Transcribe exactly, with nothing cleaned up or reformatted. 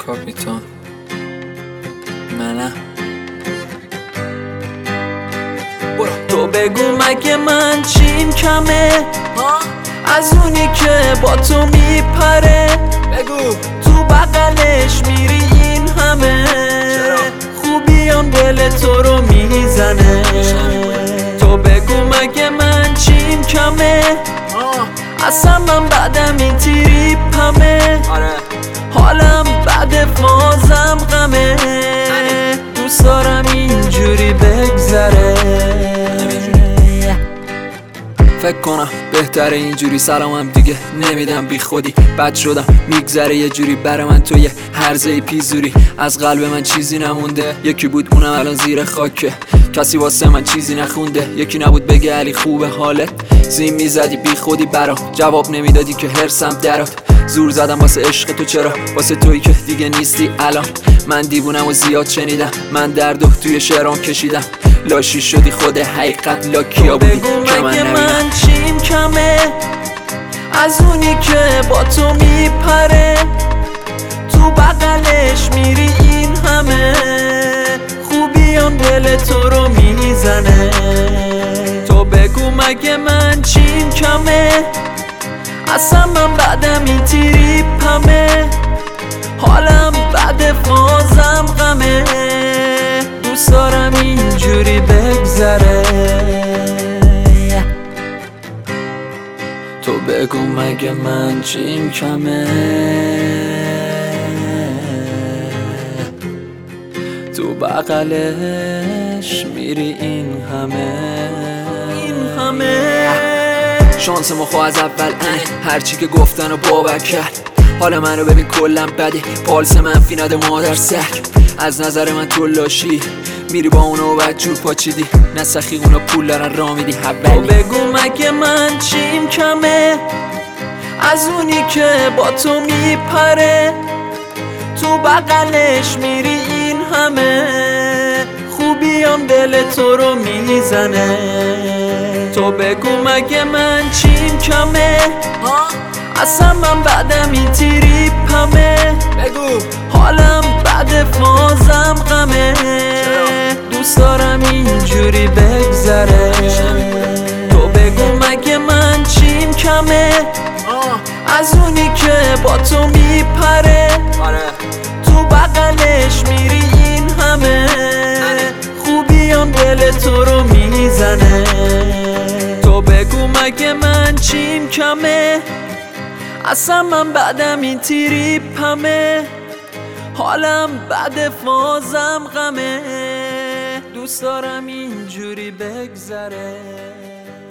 کاپیتان منم. تو بگو مگه من چیم کمه از اونی که با تو میپره؟ بگو تو بغلش میری این همه خوبیان دل تو رو میزنه. تو بگو مگه من چیم کمه اصلا من بعدم این تریپمه. حالم بعد فازم غمه دوست دارم اینجوری بگذره. فکر کنم بهتره اینجوری سلامم دیگه نمیدم بی خودی بد شدم میگذره یه جوری برای من تو یه هرزه پیزوری. از قلب من چیزی نمونده یکی بود اونم الان زیر خاکه. کسی واسه من چیزی نخونده یکی نبود بگه علی خوبه حالت. زین میزدی بی خودی برا جواب نمیدادی که هرسم درات. زور زدم واسه عشق تو چرا واسه تویی که دیگه نیستی الان. من دیوونم و زیاد شنیدم من درد و توی شعرام کشیدم. لاشی شدی خود حقیقت لاکیا بودی که من نبینم. من چیم کمه از اونی که با تو میپره؟ تو بغلش میری این همه خوبیان دل تو رو میزنه. تو بگو مگه من چیم کمه اصلا من بعدم این تریپمه. حالم بعد فازم غمه دوست دارم اینجوری بگذره. تو بگو مگه من چیم کمه تو بغلش میری این همه این همه. شانس ما خواه از اول انه هرچی که گفتن و باور کرد. حالا منو ببین کلم بده پالس منفی نده مادر سک. از نظر من تو لاشی میری با اونو بعد جور پاچیدی نسخی اونا پول دارن را میدی حولی. تو بگو مگه من چیم کمه از اونی که با تو میپره؟ تو بغلش میری این همه خوبیان دل تو رو میزنه. تو بگو مگه من چیم کمه اصلا من بعدم این تریپمه. بگو حالم بعد فازم غمه دوست دارم اینجوری بگذره. تو بگو مگه من چیم کمه از اونی که با تو میپره؟ تو بغلش میری این همه خوبیان دل تو رو میزنه. تو بگو مگه من چیم کمه اصلا من بعدم این تریپمه. حالم بعد فازم غمه دوست دارم اینجوری بگذره.